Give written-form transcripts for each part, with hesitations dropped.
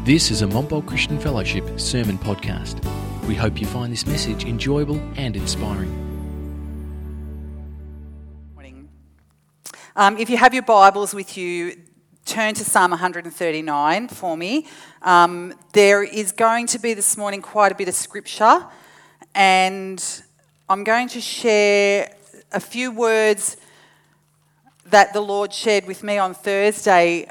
This is a Montbult Christian Fellowship sermon podcast. We hope you find this message enjoyable and inspiring. If you have your Bibles with you, turn to Psalm 139 for me. There is going to be this morning quite a bit of scripture, and I'm going to share a few words that the Lord shared with me on Thursday.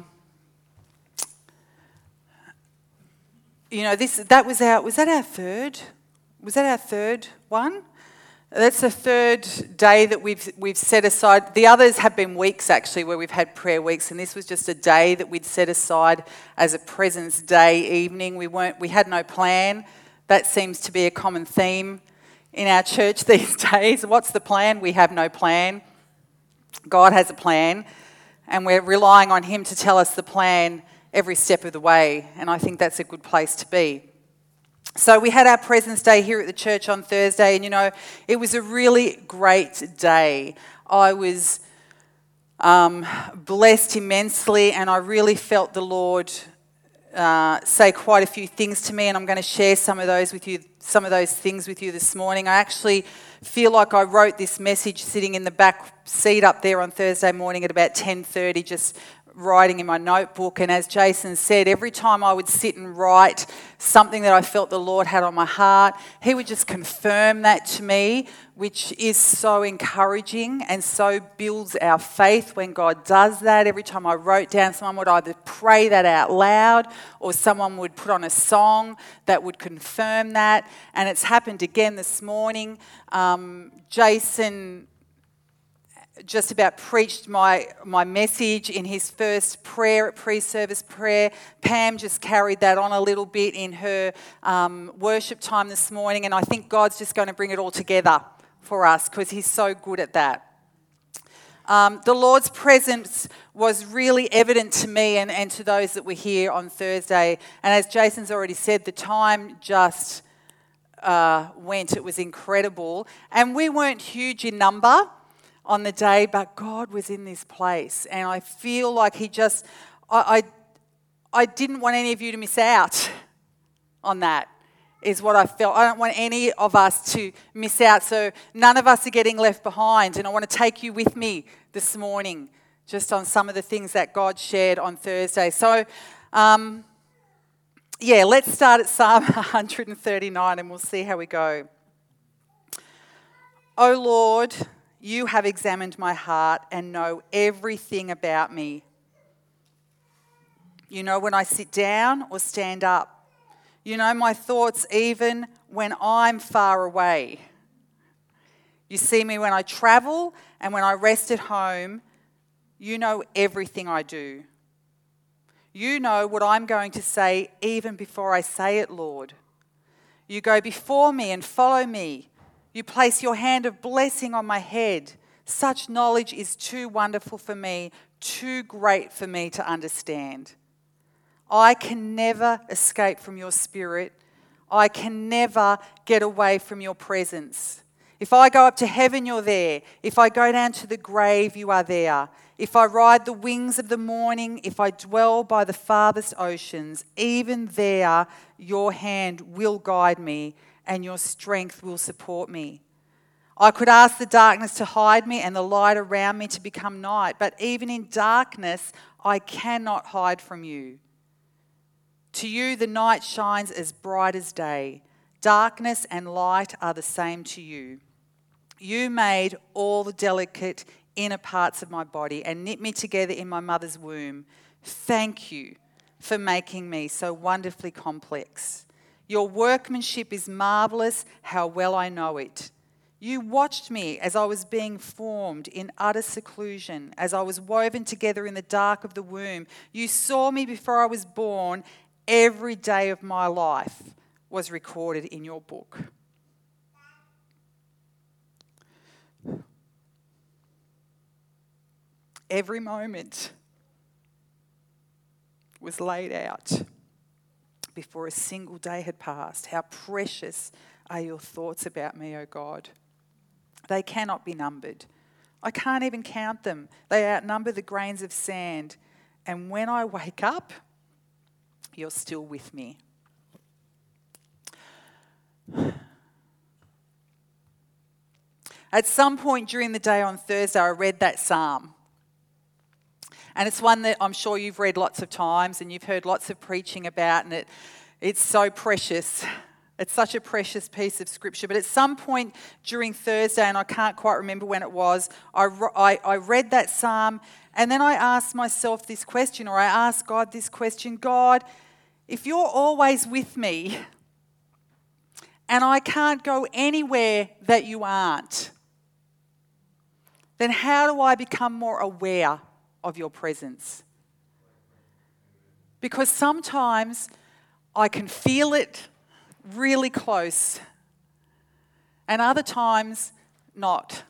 Was that our third one? That's the third day that we've set aside. The others have been weeks actually where we've had prayer weeks, and this was just a day that we'd set aside as a presence day evening. We had no plan. That seems to be a common theme in our church these days. What's the plan? We have no plan. God has a plan, and we're relying on Him to tell us the plan every step of the way, and I think that's a good place to be. So we had our Presence Day here at the church on Thursday, and it was a really great day. I was blessed immensely, and I really felt the Lord say quite a few things to me, and I'm going to share some of those things with you this morning. I actually feel like I wrote this message sitting in the back seat up there on Thursday morning at about 10:30, just writing in my notebook. And as Jason said, every time I would sit and write something that I felt the Lord had on my heart, He would just confirm that to me, which is so encouraging and so builds our faith when God does that. Every time I wrote down, someone would either pray that out loud or someone would put on a song that would confirm that. And it's happened again this morning. Jason just about preached my message in his first prayer, pre-service prayer. Pam just carried that on a little bit in her worship time this morning, and I think God's just going to bring it all together for us because He's so good at that. The Lord's presence was really evident to me and to those that were here on Thursday, and as Jason's already said, the time just went. It was incredible, and we weren't huge in number on the day, but God was in this place, and I feel like I didn't want any of you to miss out on that, is what I felt. I don't want any of us to miss out, so none of us are getting left behind, and I want to take you with me this morning just on some of the things that God shared on Thursday. So, let's start at Psalm 139 and we'll see how we go. O Lord, You have examined my heart and know everything about me. You know when I sit down or stand up. You know my thoughts even when I'm far away. You see me when I travel and when I rest at home. You know everything I do. You know what I'm going to say even before I say it, Lord. You go before me and follow me. You place your hand of blessing on my head. Such knowledge is too wonderful for me, too great for me to understand. I can never escape from your spirit. I can never get away from your presence. If I go up to heaven, you're there. If I go down to the grave, you are there. If I ride the wings of the morning, if I dwell by the farthest oceans, even there your hand will guide me, and your strength will support me. I could ask the darkness to hide me and the light around me to become night, but even in darkness I cannot hide from you. To you the night shines as bright as day. Darkness and light are the same to you. You made all the delicate inner parts of my body and knit me together in my mother's womb. Thank you for making me so wonderfully complex. Your workmanship is marvellous, how well I know it. You watched me as I was being formed in utter seclusion, as I was woven together in the dark of the womb. You saw me before I was born. Every day of my life was recorded in your book. Every moment was laid out before a single day had passed. How precious are your thoughts about me, O God. They cannot be numbered. I can't even count them. They outnumber the grains of sand. And when I wake up, You're still with me. At some point during the day on Thursday, I read that psalm. And it's one that I'm sure you've read lots of times and you've heard lots of preaching about, and it's so precious. It's such a precious piece of scripture. But at some point during Thursday, and I can't quite remember when it was, I read that psalm, and then I asked myself this question, or I asked God this question: God, if you're always with me and I can't go anywhere that you aren't, then how do I become more aware of your presence? Because sometimes I can feel it really close, and other times not.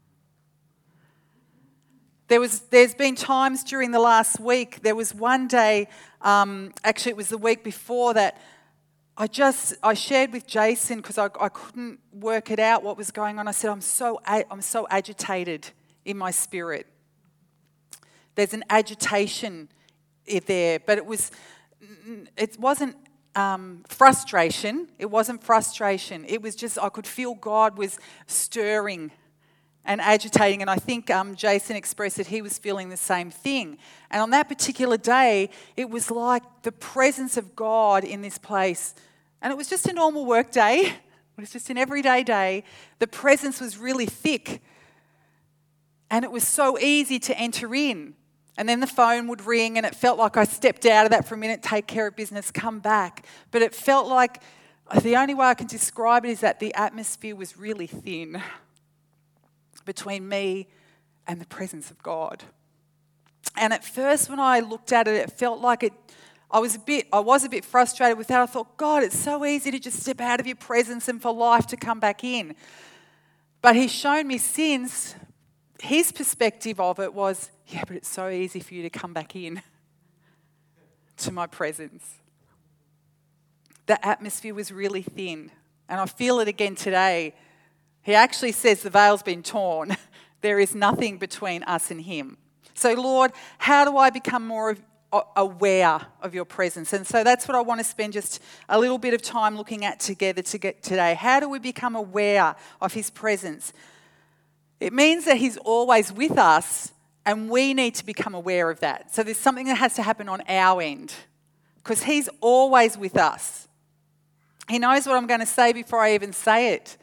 There's been times during the last week. There was one day, actually it was the week before that, I shared with Jason because I couldn't work it out what was going on. I said, I'm so agitated in my spirit. There's an agitation there, but it wasn't frustration. It wasn't frustration. It was just I could feel God was stirring and agitating, and I think Jason expressed that he was feeling the same thing. And on that particular day, it was like the presence of God in this place. And it was just a normal work day. It was just an everyday day. The presence was really thick. And it was so easy to enter in. And then the phone would ring, and it felt like I stepped out of that for a minute, take care of business, come back. But it felt like the only way I can describe it is that the atmosphere was really thin between me and the presence of God. And at first when I looked at it, it felt like I was a bit frustrated with that. I thought, God, it's so easy to just step out of your presence and for life to come back in. But he's shown me since, his perspective of it was, yeah, but it's so easy for you to come back in to my presence. The atmosphere was really thin. And I feel it again today. He actually says the veil's been torn. There is nothing between us and him. So, Lord, how do I become more aware of your presence? And so that's what I want to spend just a little bit of time looking at together today. How do we become aware of his presence? It means that he's always with us, and we need to become aware of that. So there's something that has to happen on our end, because he's always with us. He knows what I'm going to say before I even say it.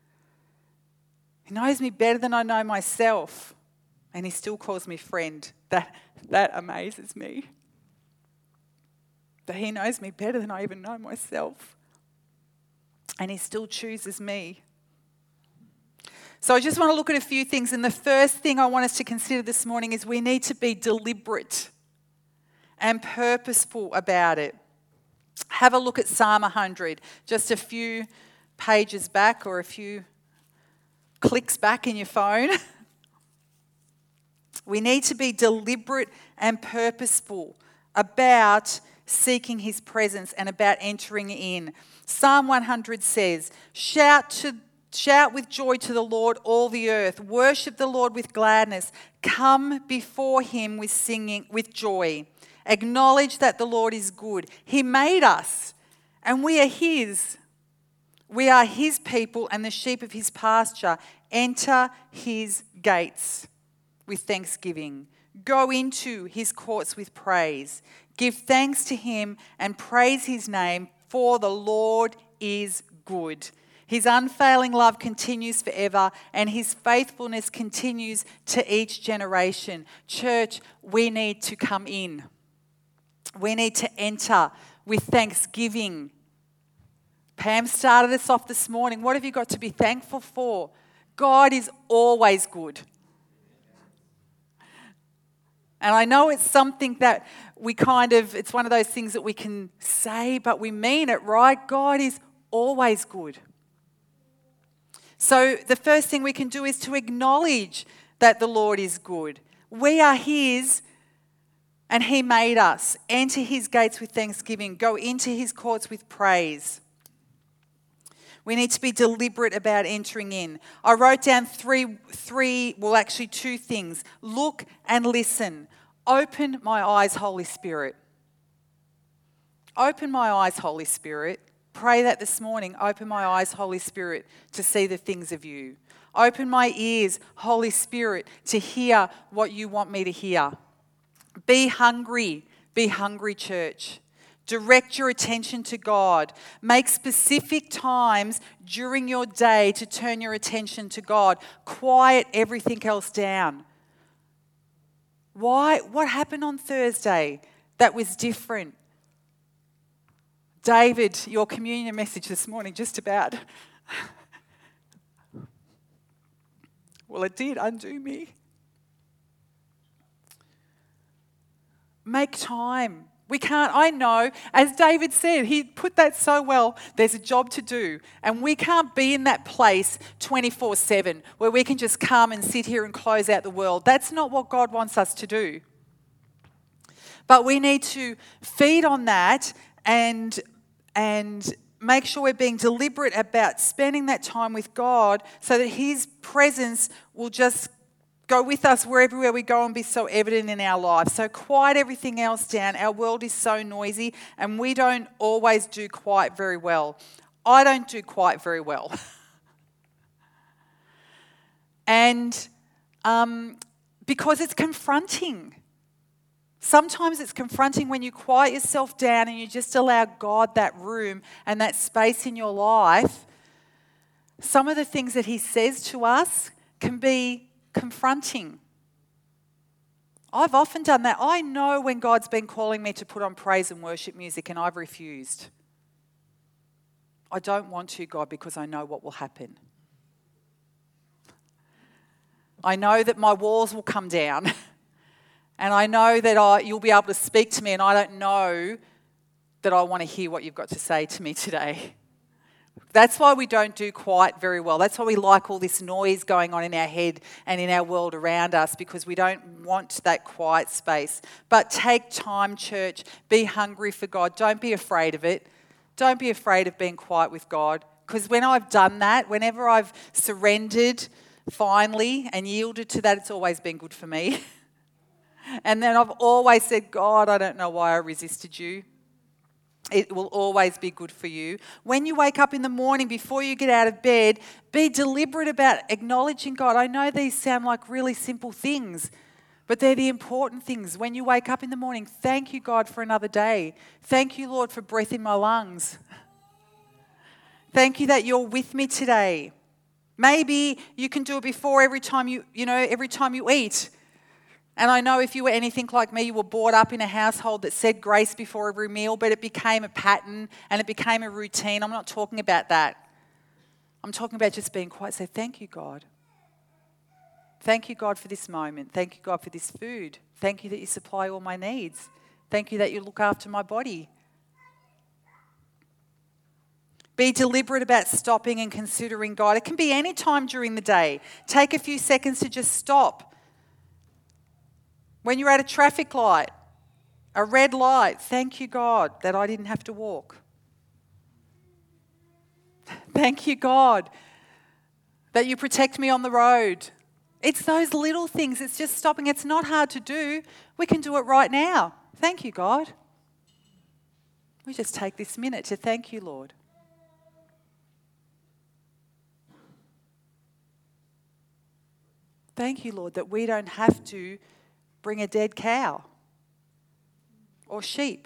He knows me better than I know myself, and he still calls me friend. That amazes me. That he knows me better than I even know myself, and he still chooses me. So I just want to look at a few things, and the first thing I want us to consider this morning is we need to be deliberate and purposeful about it. Have a look at Psalm 100, just a few pages back or a few clicks back in your phone. We need to be deliberate and purposeful about seeking his presence and about entering in. Psalm 100 says, Shout with joy to the Lord, all the earth. Worship the Lord with gladness. Come before him with singing, with joy. Acknowledge that the Lord is good. He made us, and we are his. We are his people and the sheep of his pasture. Enter his gates with thanksgiving. Go into his courts with praise. Give thanks to him and praise his name, for the Lord is good. His unfailing love continues forever, and his faithfulness continues to each generation. Church, we need to come in. We need to enter with thanksgiving. Pam started us off this morning. What have you got to be thankful for? God is always good. And I know it's something that it's one of those things that we can say, but we mean it, right? God is always good. So the first thing we can do is to acknowledge that the Lord is good. We are his, and he made us. Enter his gates with thanksgiving. Go into his courts with praise. We need to be deliberate about entering in. I wrote down two things. Look and listen. Open my eyes, Holy Spirit. Open my eyes, Holy Spirit. Pray that this morning. Open my eyes, Holy Spirit, to see the things of you. Open my ears, Holy Spirit, to hear what you want me to hear. Be hungry. Be hungry, church. Direct your attention to God. Make specific times during your day to turn your attention to God. Quiet everything else down. Why? What happened on Thursday that was different? David, your communion message this morning, just about. Well, it did undo me. Make time. We can't, I know, as David said, he put that so well, there's a job to do. And we can't be in that place 24/7 where we can just come and sit here and close out the world. That's not what God wants us to do. But we need to feed on that and make sure we're being deliberate about spending that time with God so that His presence will just go with us wherever we go and be so evident in our lives. So quiet everything else down. Our world is so noisy and we don't always do quiet very well. I don't do quiet very well. And because it's confronting. Sometimes it's confronting when you quiet yourself down and you just allow God that room and that space in your life. Some of the things that He says to us can be confronting. I've often done that. I know when God's been calling me to put on praise and worship music and I've refused. I don't want to, God, because I know what will happen. I know that my walls will come down. And I know that you'll be able to speak to me, and I don't know that I want to hear what you've got to say to me today. That's why we don't do quiet very well. That's why we like all this noise going on in our head and in our world around us, because we don't want that quiet space. But take time, church. Be hungry for God. Don't be afraid of it. Don't be afraid of being quiet with God. Because when I've done that, whenever I've surrendered finally and yielded to that, it's always been good for me. And then I've always said, God, I don't know why I resisted you. It will always be good for you. When you wake up in the morning, before you get out of bed, be deliberate about acknowledging God. I know these sound like really simple things, but they're the important things. When you wake up in the morning, thank you, God, for another day. Thank you, Lord, for breath in my lungs. Thank you that you're with me today. Maybe you can do it before every time you eat. And I know if you were anything like me, you were brought up in a household that said grace before every meal, but it became a pattern and it became a routine. I'm not talking about that. I'm talking about just being quiet. Say, thank you, God. Thank you, God, for this moment. Thank you, God, for this food. Thank you that you supply all my needs. Thank you that you look after my body. Be deliberate about stopping and considering God. It can be any time during the day. Take a few seconds to just stop. When you're at a traffic light, a red light, thank you, God, that I didn't have to walk. Thank you, God, that you protect me on the road. It's those little things. It's just stopping. It's not hard to do. We can do it right now. Thank you, God. We just take this minute to thank you, Lord. Thank you, Lord, that we don't have to bring a dead cow or sheep.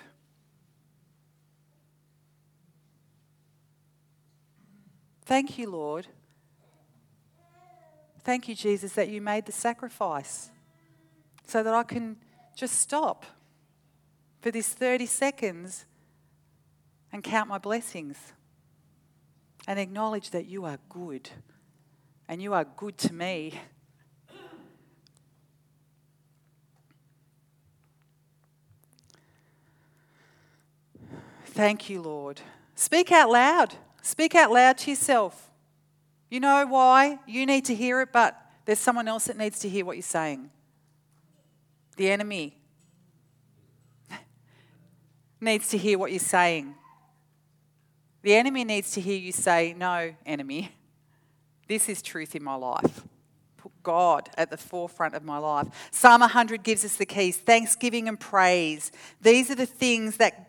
Thank you, Lord. Thank you, Jesus, that you made the sacrifice so that I can just stop for this 30 seconds and count my blessings and acknowledge that you are good and you are good to me. Thank you, Lord. Speak out loud. Speak out loud to yourself. You know why? You need to hear it, but there's someone else that needs to hear what you're saying. The enemy needs to hear what you're saying. The enemy needs to hear you say, no, enemy, this is truth in my life. God at the forefront of my life. Psalm 100 gives us the keys: thanksgiving and praise. These are the things that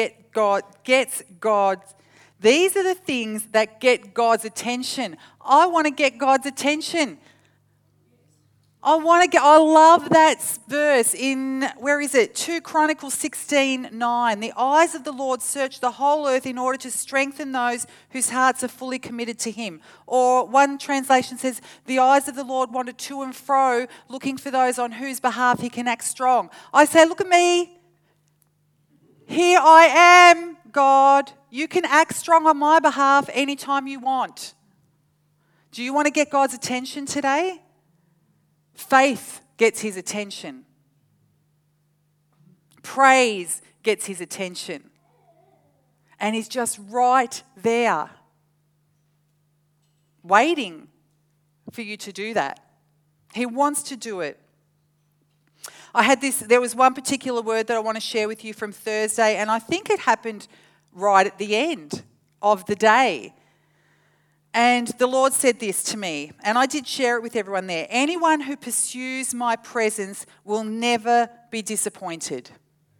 These are the things that get God's attention. I want to get God's attention. I love that verse in, 2 Chronicles 16:9. The eyes of the Lord search the whole earth in order to strengthen those whose hearts are fully committed to him. Or one translation says, the eyes of the Lord wander to and fro, looking for those on whose behalf he can act strong. I say, look at me. Here I am, God. You can act strong on my behalf anytime you want. Do you want to get God's attention today? Faith gets his attention. Praise gets his attention. And he's just right there, waiting for you to do that. He wants to do it. There was one particular word that I want to share with you from Thursday, and I think it happened right at the end of the day. And the Lord said this to me, and I did share it with everyone there. Anyone who pursues my presence will never be disappointed.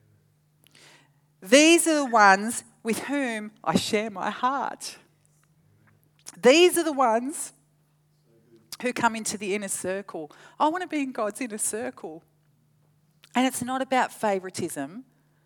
These are the ones with whom I share my heart. These are the ones who come into the inner circle. I want to be in God's inner circle. And it's not about favoritism,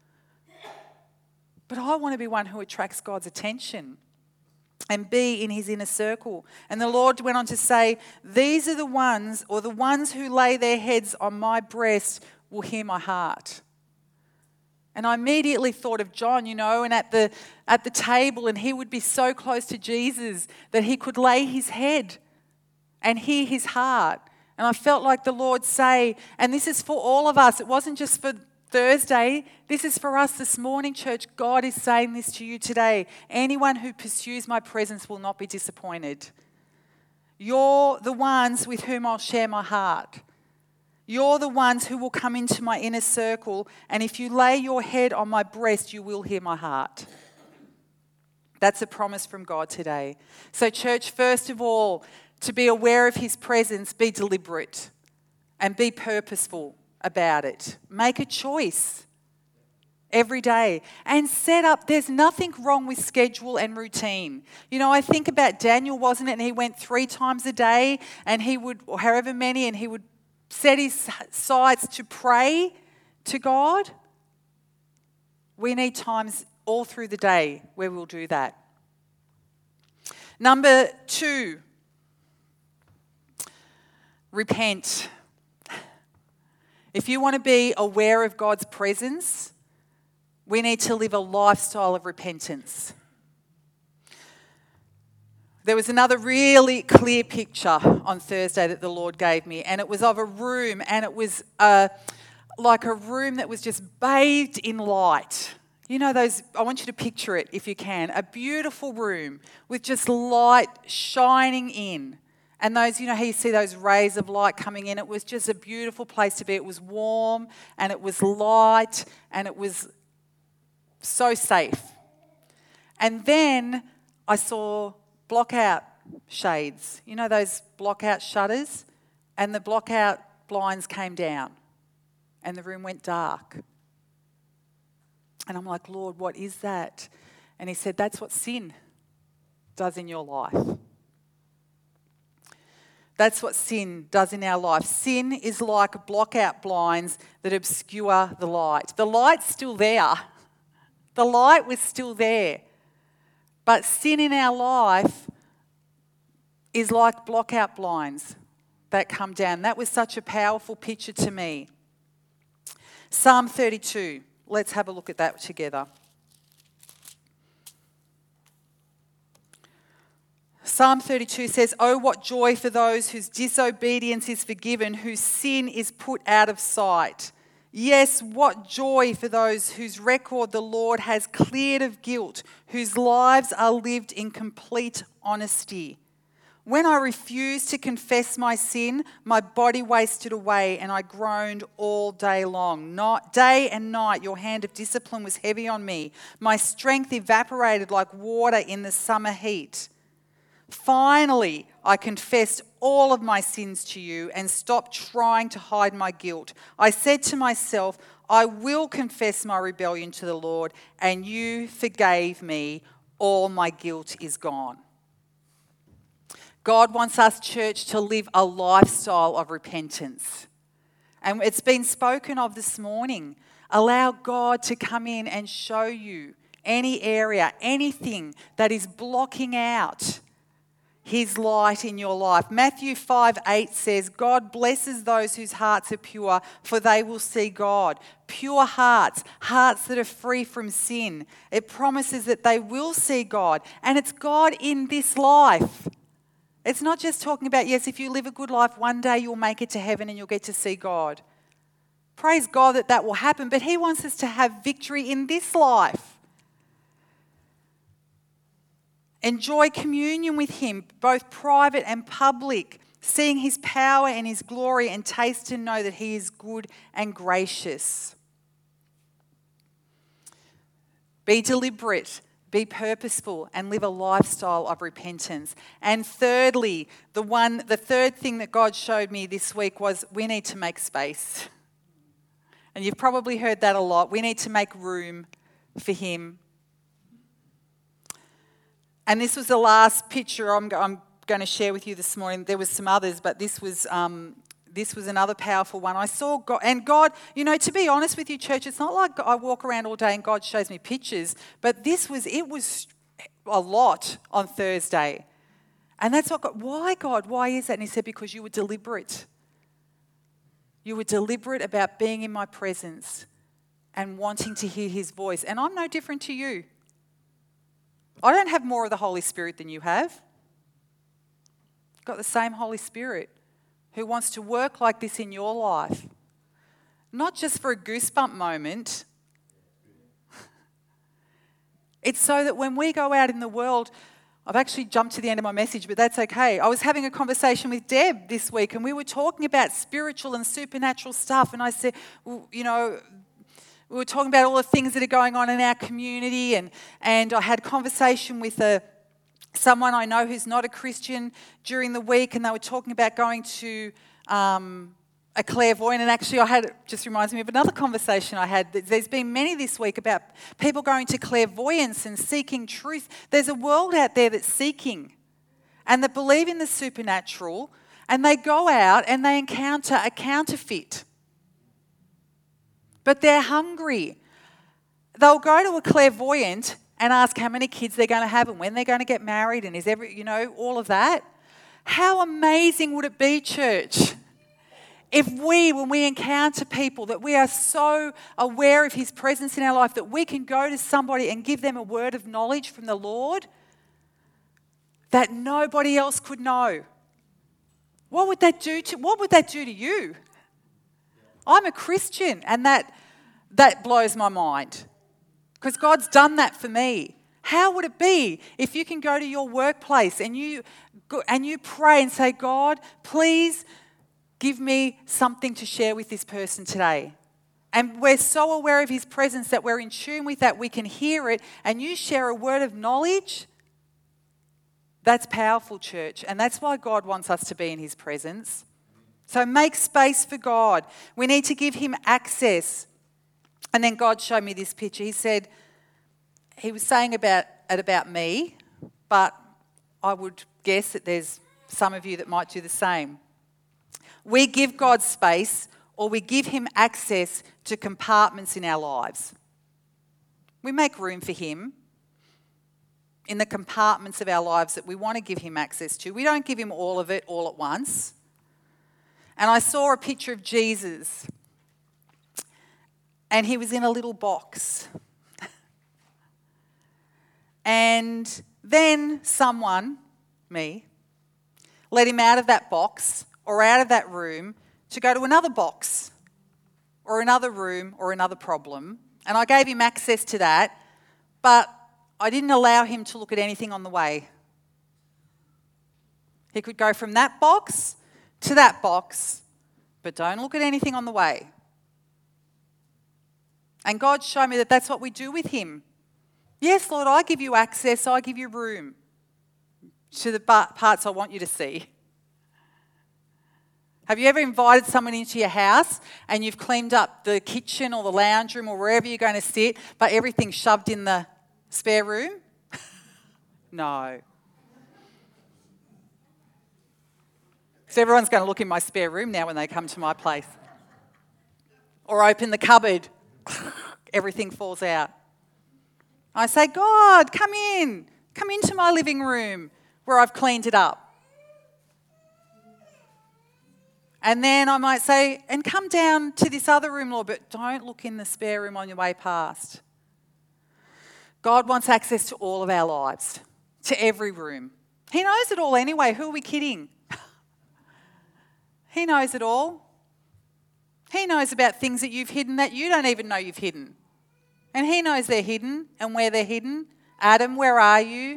but I want to be one who attracts God's attention and be in his inner circle. And the Lord went on to say, these are the ones, or the ones who lay their heads on my breast will hear my heart. And I immediately thought of John, and at the table, and he would be so close to Jesus that he could lay his head and hear his heart. And I felt like the Lord say, and this is for all of us, it wasn't just for Thursday, this is for us this morning, church. God is saying this to you today. Anyone who pursues my presence will not be disappointed. You're the ones with whom I'll share my heart. You're the ones who will come into my inner circle, and if you lay your head on my breast, you will hear my heart. That's a promise from God today. So church, first of all, to be aware of his presence, be deliberate and be purposeful about it. Make a choice every day and set up. There's nothing wrong with schedule and routine. I think about Daniel, wasn't it? And he went 3 times a day, and he would, or however many, and he would set his sights to pray to God. We need times all through the day where we'll do that. Number 2, repent. If you want to be aware of God's presence, we need to live a lifestyle of repentance. There was another really clear picture on Thursday that the Lord gave me, and it was of a room, and it was like a room that was just bathed in light. Those, I want you to picture it if you can, a beautiful room with just light shining in. And those, how you see those rays of light coming in, it was just a beautiful place to be. It was warm and it was light and it was so safe. And then I saw block-out shades, those block-out shutters, and the block-out blinds came down and the room went dark. And I'm like, Lord, what is that? And he said, that's what sin does in your life. That's what sin does in our life. Sin is like block-out blinds that obscure the light. The light's still there. The light was still there. But sin in our life is like block-out blinds that come down. That was such a powerful picture to me. Psalm 32. Let's have a look at that together. Psalm 32 says, "Oh, what joy for those whose disobedience is forgiven, whose sin is put out of sight. Yes, what joy for those whose record the Lord has cleared of guilt, whose lives are lived in complete honesty. When I refused to confess my sin, my body wasted away and I groaned all day long. Day and night your hand of discipline was heavy on me. My strength evaporated like water in the summer heat. Finally, I confessed all of my sins to you and stopped trying to hide my guilt. I said to myself, I will confess my rebellion to the Lord, and you forgave me. All my guilt is gone. God wants us, church, to live a lifestyle of repentance. And it's been spoken of this morning. Allow God to come in and show you any area, anything that is blocking out His light in your life. Matthew 5:8 says, God blesses those whose hearts are pure, for they will see God. Pure hearts, hearts that are free from sin. It promises that they will see God, and it's God in this life. It's not just talking about, yes, if you live a good life, one day you'll make it to heaven and you'll get to see God. Praise God that that will happen, but He wants us to have victory in this life. Enjoy communion with Him, both private and public, seeing His power and His glory, and taste and know that He is good and gracious. Be deliberate, be purposeful, and live a lifestyle of repentance. And thirdly, the third thing that God showed me this week was we need to make space. And you've probably heard that a lot. We need to make room for Him. And this was the last picture I'm going to share with you this morning. There was some others, but this was another powerful one. I saw God, and God, to be honest with you, church, it's not like I walk around all day and God shows me pictures, but it was a lot on Thursday. And that's what God, why God, why is that? And He said, because you were deliberate. You were deliberate about being in my presence and wanting to hear His voice. And I'm no different to you. I don't have more of the Holy Spirit than you have. I've got the same Holy Spirit who wants to work like this in your life. Not just for a goosebump moment. It's so that when we go out in the world, I've actually jumped to the end of my message, but that's okay. I was having a conversation with Deb this week, and we were talking about spiritual and supernatural stuff, and I said, we were talking about all the things that are going on in our community, and I had conversation with someone I know who's not a Christian during the week, and they were talking about going to a clairvoyant. And actually, just reminds me of another conversation I had. There's been many this week about people going to clairvoyance and seeking truth. There's a world out there that's seeking and that believe in the supernatural, and they go out and they encounter a counterfeit. But they're hungry. They'll go to a clairvoyant and ask how many kids they're going to have and when they're going to get married and all of that. How amazing would it be, church, if when we encounter people, that we are so aware of His presence in our life that we can go to somebody and give them a word of knowledge from the Lord that nobody else could know? What would that do to you? I'm a Christian, and that blows my mind because God's done that for me. How would it be if you can go to your workplace and you pray and say, God, please give me something to share with this person today? And we're so aware of His presence that we're in tune with that, we can hear it, and you share a word of knowledge. That's powerful, church, and that's why God wants us to be in His presence. So make space for God. We need to give Him access. And then God showed me this picture. He was saying about me, but I would guess that there's some of you that might do the same. We give God space, or we give Him access to compartments in our lives. We make room for Him in the compartments of our lives that we want to give Him access to. We don't give Him all of it all at once. And I saw a picture of Jesus, and He was in a little box. And then someone, me, let Him out of that box or out of that room to go to another box or another room or another problem. And I gave Him access to that, but I didn't allow Him to look at anything on the way. He could go from that box to that box, but don't look at anything on the way. And God showed me that that's what we do with Him. Yes, Lord, I give you access, I give you room. to the parts I want you to see. Have you ever invited someone into your house and you've cleaned up the kitchen or the lounge room or wherever you're going to sit, but everything's shoved in the spare room? No. So everyone's going to look in my spare room now when they come to my place. Or open the cupboard. Everything falls out. I say, God, come in. Come into my living room where I've cleaned it up. And then I might say, and come down to this other room, Lord, but don't look in the spare room on your way past. God wants access to all of our lives, to every room. He knows it all anyway. Who are we kidding? He knows it all. He knows about things that you've hidden that you don't even know you've hidden. And he knows they're hidden and where they're hidden. Adam, where are you?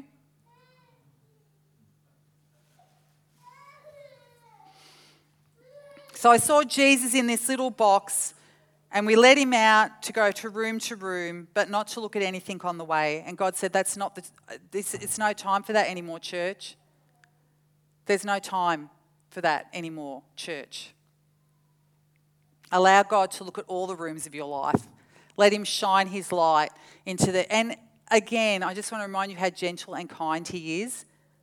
So I saw Jesus in this little box and we let him out to go to room, but not to look at anything on the way. And God said, it's no time for that anymore, church. There's no time for that anymore, church. Allow God to look at all the rooms of your life. Let him shine his light into the... And again, I just want to remind you how gentle and kind he is.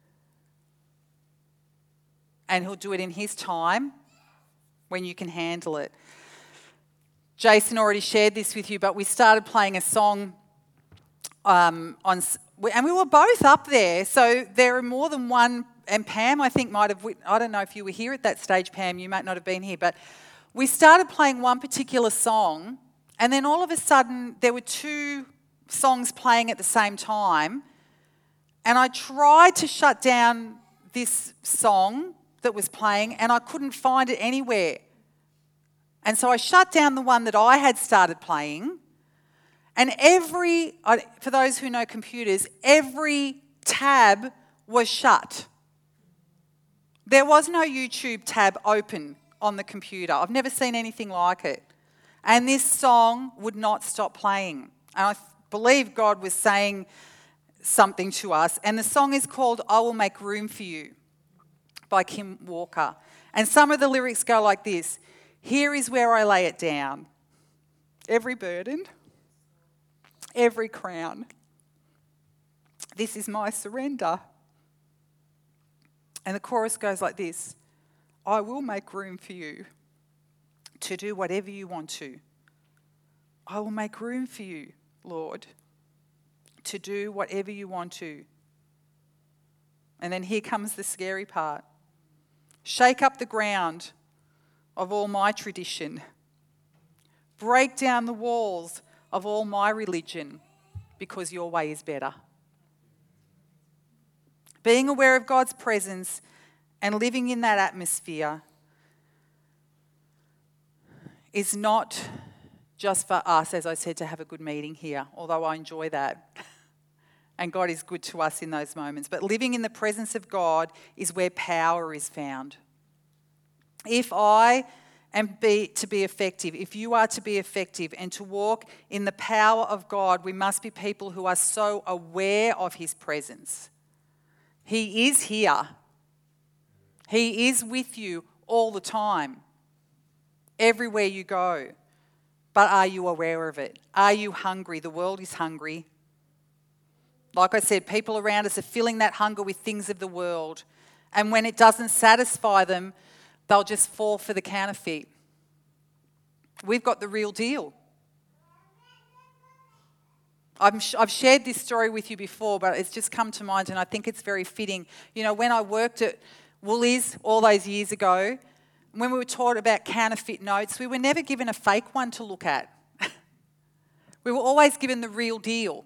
And he'll do it in his time when you can handle it. Jason already shared this with you, but we started playing a song and we were both up there. So there are more than one... And Pam, I think, might have... I don't know if you were here at that stage, Pam. You might not have been here, but we started playing one particular song, and then all of a sudden there were two songs playing at the same time, and I tried to shut down this song that was playing, and I couldn't find it anywhere. And so I shut down the one that I had started playing, and for those who know computers, every tab was shut. There was no YouTube tab open on the computer. I've never seen anything like it. And this song would not stop playing. And I believe God was saying something to us. And the song is called I Will Make Room for You by Kim Walker. And some of the lyrics go like this. Here is where I lay it down. Every burden, every crown. This is my surrender. And the chorus goes like this. I will make room for you to do whatever you want to. I will make room for you, Lord, to do whatever you want to. And then here comes the scary part. Shake up the ground of all my tradition. Break down the walls of all my religion, because your way is better. Being aware of God's presence and living in that atmosphere is not just for us, as I said, to have a good meeting here, although I enjoy that. And God is good to us in those moments. But living in the presence of God is where power is found. If I am to be effective, if you are to be effective and to walk in the power of God, we must be people who are so aware of his presence. He is here. He is with you all the time, everywhere you go. But are you aware of it? Are you hungry? The world is hungry. Like I said, people around us are filling that hunger with things of the world. And when it doesn't satisfy them, they'll just fall for the counterfeit. We've got the real deal. I've shared this story with you before, but it's just come to mind and I think it's very fitting. You know, when I worked at Woolies all those years ago, when we were taught about counterfeit notes, we were never given a fake one to look at. We were always given the real deal,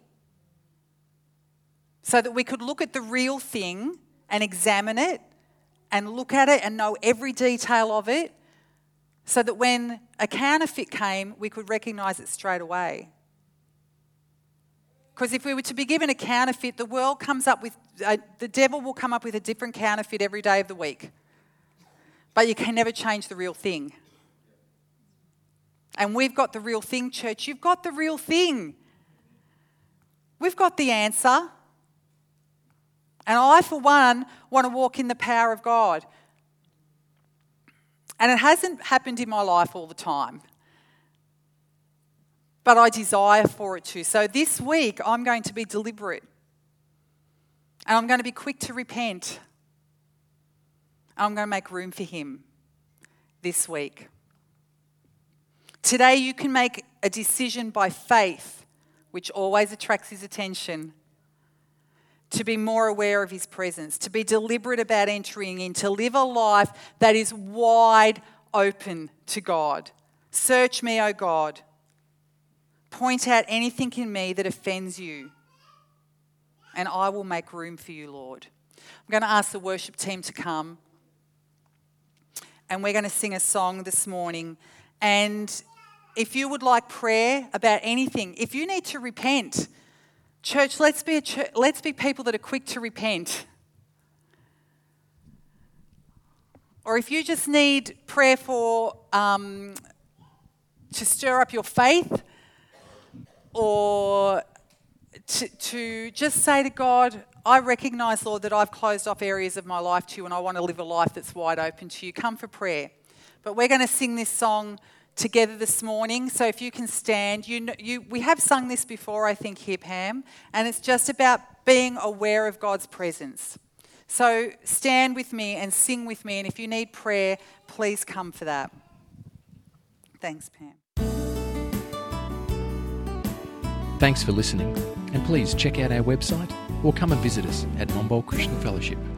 so that we could look at the real thing and examine it and look at it and know every detail of it, so that when a counterfeit came, we could recognise it straight away. Because if we were to be given a counterfeit, the devil will come up with a different counterfeit every day of the week. But you can never change the real thing. And we've got the real thing, church. You've got the real thing. We've got the answer. And I, for one, want to walk in the power of God. And it hasn't happened in my life all the time, but I desire for it to. So this week, I'm going to be deliberate. And I'm going to be quick to repent. I'm going to make room for him this week. Today, you can make a decision by faith, which always attracts his attention, to be more aware of his presence, to be deliberate about entering in, to live a life that is wide open to God. Search me, O God. Point out anything in me that offends you, and I will make room for you, Lord. I'm going to ask the worship team to come, and we're going to sing a song this morning. And if you would like prayer about anything, if you need to repent, church, let's be people that are quick to repent. Or if you just need prayer for to stir up your faith, or to just say to God, I recognise, Lord, that I've closed off areas of my life to you and I want to live a life that's wide open to you. Come for prayer. But we're going to sing this song together this morning. So if you can stand, we have sung this before, I think, here, Pam, and it's just about being aware of God's presence. So stand with me and sing with me, and if you need prayer, please come for that. Thanks, Pam. Thanks for listening, and please check out our website or come and visit us at Momboll Christian Fellowship.